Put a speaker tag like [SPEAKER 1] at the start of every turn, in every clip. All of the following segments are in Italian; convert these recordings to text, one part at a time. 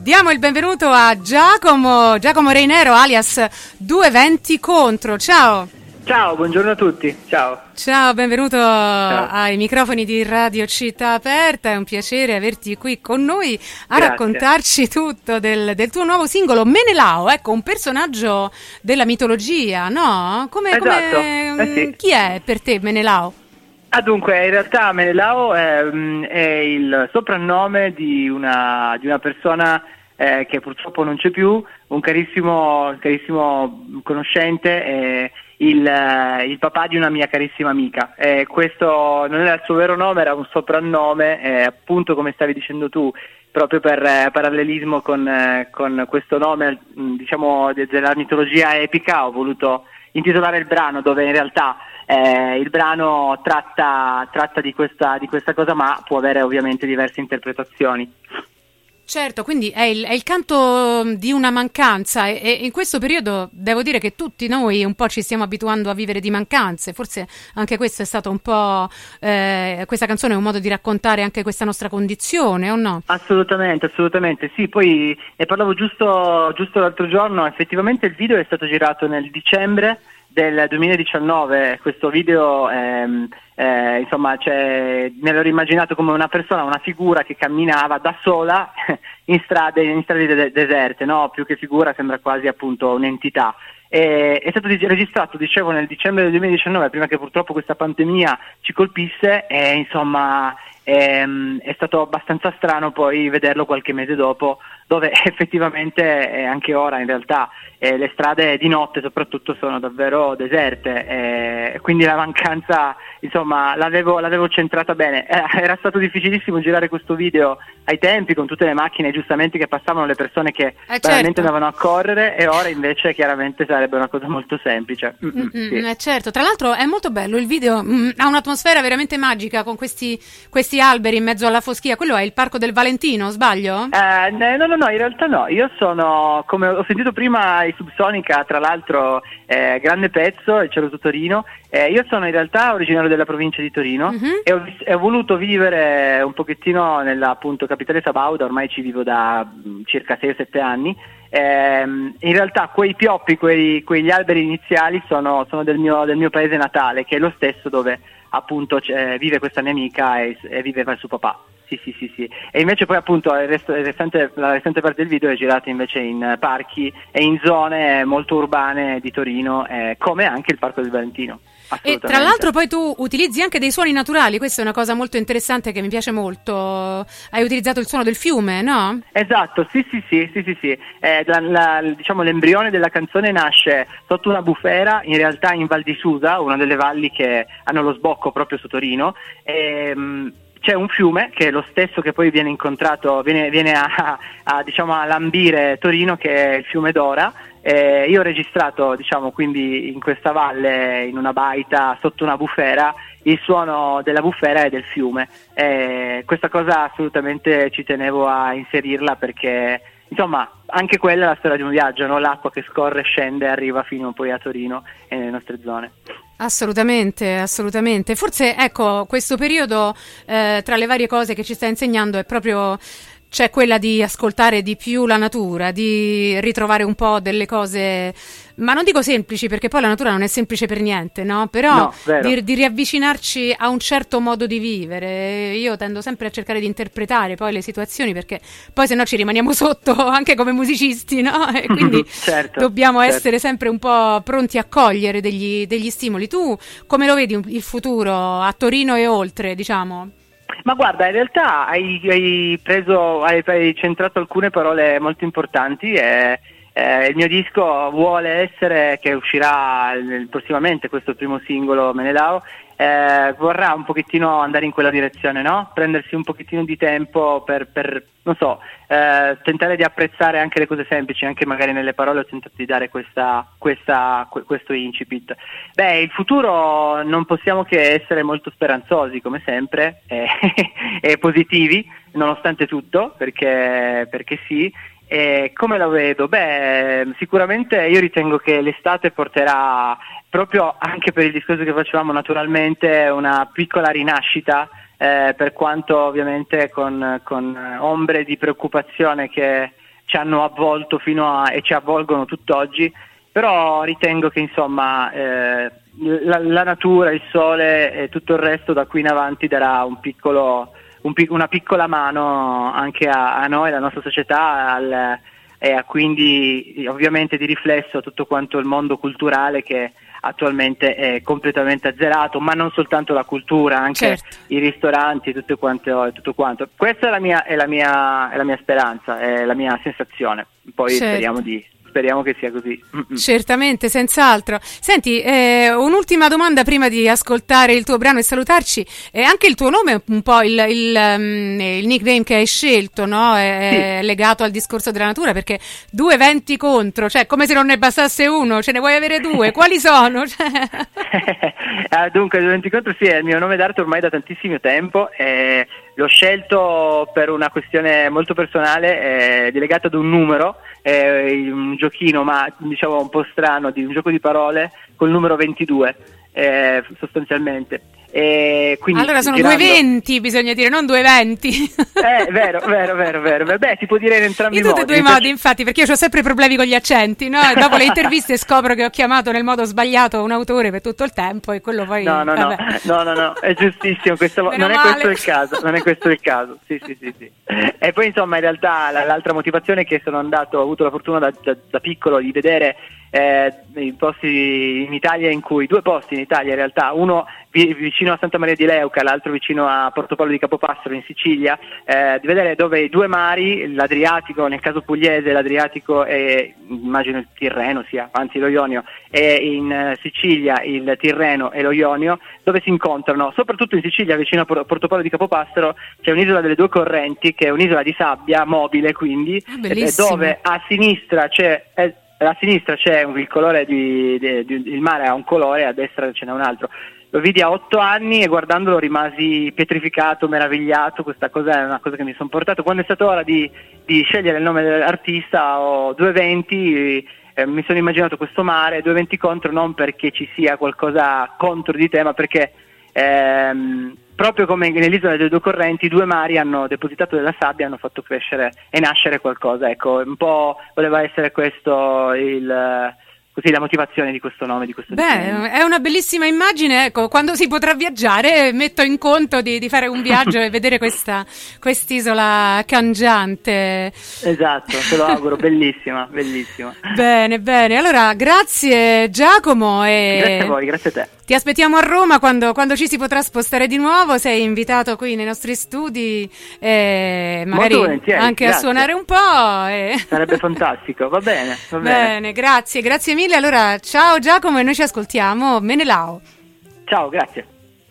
[SPEAKER 1] Diamo il benvenuto a Giacomo Reinero alias 220 Contro. Ciao.
[SPEAKER 2] Ciao, buongiorno a tutti.
[SPEAKER 1] Ciao, benvenuto ai microfoni di Radio Città Aperta. È un piacere averti qui con noi a raccontarci tutto del tuo nuovo singolo Menelao. Ecco, un personaggio della mitologia, no?
[SPEAKER 2] Sì.
[SPEAKER 1] Chi è per te Menelao?
[SPEAKER 2] Dunque, in realtà Menelao è il soprannome di una persona che purtroppo non c'è più, un carissimo conoscente, il papà di una mia carissima amica. Questo non era il suo vero nome, era un soprannome, appunto come stavi dicendo tu, proprio per parallelismo con questo nome, diciamo, della mitologia epica. Ho voluto intitolare il brano, dove in realtà il brano tratta di questa cosa, ma può avere ovviamente diverse interpretazioni.
[SPEAKER 1] Certo, quindi è il canto di una mancanza e in questo periodo devo dire che tutti noi un po' ci stiamo abituando a vivere di mancanze, forse anche questo è stato un po', questa canzone è un modo di raccontare anche questa nostra condizione, o no?
[SPEAKER 2] Assolutamente, sì, poi ne parlavo giusto l'altro giorno, effettivamente il video è stato girato nel dicembre del 2019, questo video insomma, me l'ho immaginato come una persona, una figura che camminava da sola in strade deserte, no? Più che figura sembra quasi appunto un'entità. È stato registrato, dicevo, nel dicembre del 2019, prima che purtroppo questa pandemia ci colpisse, e insomma è stato abbastanza strano poi vederlo qualche mese dopo, dove effettivamente anche ora in realtà le strade di notte soprattutto sono davvero deserte, quindi la mancanza, insomma, l'avevo centrata bene. Era stato difficilissimo girare questo video ai tempi, con tutte le macchine giustamente che passavano, le persone che veramente andavano a correre, e ora invece chiaramente sarebbe una cosa molto semplice. Sì.
[SPEAKER 1] Certo, tra l'altro è molto bello il video, ha un'atmosfera veramente magica con questi alberi in mezzo alla foschia. Quello è il Parco del Valentino, sbaglio?
[SPEAKER 2] No, in realtà no, io sono, come ho sentito prima i Subsonica, tra l'altro grande pezzo, il Cielo su Torino. Io sono in realtà originario della provincia di Torino, e ho voluto vivere un pochettino nella, appunto, capitale sabauda. Ormai ci vivo da circa 6-7 anni. In realtà quei pioppi, quegli alberi iniziali sono del mio paese natale, che è lo stesso dove appunto vive questa mia amica e viveva il suo papà. Sì. E invece poi appunto la restante parte del video è girata invece in parchi e in zone molto urbane di Torino, come anche il Parco del Valentino.
[SPEAKER 1] E tra l'altro poi tu utilizzi anche dei suoni naturali, questa è una cosa molto interessante che mi piace molto. Hai utilizzato il suono del fiume, no?
[SPEAKER 2] Esatto, sì. Diciamo l'embrione della canzone nasce sotto una bufera, in realtà in Val di Susa, una delle valli che hanno lo sbocco proprio su Torino. C'è un fiume che è lo stesso che poi viene incontrato, viene a lambire Torino, che è il fiume Dora. Io ho registrato, diciamo, quindi in questa valle, in una baita sotto una bufera, il suono della bufera e del fiume. Questa cosa assolutamente ci tenevo a inserirla, perché insomma anche quella è la storia di un viaggio, no? L'acqua che scorre, scende e arriva fino poi a Torino e nelle nostre zone.
[SPEAKER 1] Assolutamente. Forse, ecco, questo periodo tra le varie cose che ci sta insegnando è proprio, c'è quella di ascoltare di più la natura, di ritrovare un po' delle cose, ma non dico semplici, perché poi la natura non è semplice per niente, no? Però di riavvicinarci a un certo modo di vivere. Io tendo sempre a cercare di interpretare poi le situazioni, perché poi se no ci rimaniamo sotto anche come musicisti, no? E quindi dobbiamo essere sempre un po' pronti a cogliere degli stimoli. Tu come lo vedi il futuro a Torino e oltre, diciamo?
[SPEAKER 2] Ma guarda, in realtà hai centrato alcune parole molto importanti. Il mio disco vuole essere, che uscirà prossimamente, questo primo singolo Menelao, vorrà un pochettino andare in quella direzione, no? Prendersi un pochettino di tempo per non so, tentare di apprezzare anche le cose semplici, anche magari nelle parole ho tentato di dare questo incipit. Il futuro non possiamo che essere molto speranzosi, come sempre, e positivi, nonostante tutto, perché sì. E come la vedo? Sicuramente io ritengo che l'estate porterà, proprio anche per il discorso che facevamo, naturalmente una piccola rinascita, per quanto ovviamente con ombre di preoccupazione che ci hanno avvolto e ci avvolgono tutt'oggi, però ritengo che insomma la natura, il sole e tutto il resto da qui in avanti darà una piccola mano anche a noi, alla nostra società, e quindi ovviamente di riflesso a tutto quanto il mondo culturale che attualmente è completamente azzerato, ma non soltanto la cultura, anche i ristoranti e tutto quanto. Questa è la mia speranza, è la mia sensazione. Poi speriamo che sia così.
[SPEAKER 1] Certamente, senz'altro. Senti, un'ultima domanda prima di ascoltare il tuo brano e salutarci. Anche il tuo nome è un po' il nickname che hai scelto, no? È legato al discorso della natura, perché 2 venti contro, cioè come se non ne bastasse uno, ce ne vuoi avere 2, quali sono?
[SPEAKER 2] Dunque, 2 venti contro sì, è il mio nome d'arte ormai da tantissimo tempo. L'ho scelto per una questione molto personale, legata ad un numero, un giochino, ma diciamo un po' strano, di un gioco di parole col numero 22, sostanzialmente. Quindi,
[SPEAKER 1] allora sono 220, bisogna dire, non 220.
[SPEAKER 2] Vero. Beh, si può dire in entrambi i modi.
[SPEAKER 1] In tutti e 2 modi, infatti, perché io ho sempre problemi con gli accenti, no? E dopo le interviste scopro che ho chiamato nel modo sbagliato un autore per tutto il tempo e quello poi...
[SPEAKER 2] No, è giustissimo, non è questo il caso, sì. E poi insomma in realtà l'altra motivazione è che ho avuto la fortuna da piccolo di vedere i posti in Italia, 2 posti in Italia in realtà, uno vicino a Santa Maria di Leuca, l'altro vicino a Portopalo di Capopassero in Sicilia, di vedere dove i 2 mari, l'Adriatico, nel caso pugliese l'Adriatico e immagino il Tirreno anzi lo Ionio, e in Sicilia il Tirreno e lo Ionio, dove si incontrano. Soprattutto in Sicilia, vicino a Portopalo di Capopassero, c'è un'isola delle 2 correnti, che è un'isola di sabbia mobile, quindi dove a sinistra c'è il colore il mare ha un colore, a destra ce n'è un altro. Lo vidi a 8 anni e guardandolo rimasi pietrificato, meravigliato. Questa cosa è una cosa che mi sono portato. Quando è stata ora di scegliere il nome dell'artista, ho 2 venti, mi sono immaginato questo mare, 2 venti contro, non perché ci sia qualcosa contro di te, ma perché proprio come nell'isola delle 2 correnti, i 2 mari hanno depositato della sabbia, hanno fatto crescere e nascere qualcosa. Ecco, un po' voleva essere questo la motivazione di questo nome, di questo disegno.
[SPEAKER 1] È una bellissima immagine. Ecco, quando si potrà viaggiare metto in conto di fare un viaggio e vedere quest'isola cangiante.
[SPEAKER 2] Esatto, te lo auguro, bellissima.
[SPEAKER 1] Bene, allora grazie Giacomo
[SPEAKER 2] grazie a voi, grazie a te.
[SPEAKER 1] Ti aspettiamo a Roma quando ci si potrà spostare di nuovo. Sei invitato qui nei nostri studi, magari anche a suonare un po'.
[SPEAKER 2] Sarebbe fantastico, va bene.
[SPEAKER 1] Bene, grazie mille. Allora, ciao Giacomo e noi ci ascoltiamo. Menelao.
[SPEAKER 2] Ciao, grazie.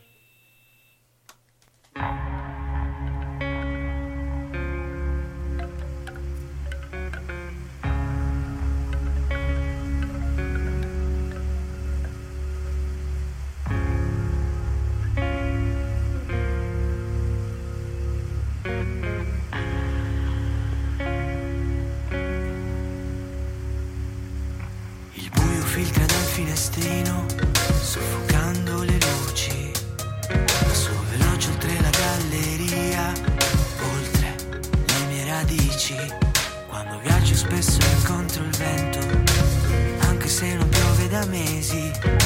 [SPEAKER 3] Filtra dal finestrino, soffocando le luci. Passo veloce oltre la galleria, oltre le mie radici. Quando viaggio spesso incontro il vento, anche se non piove da mesi.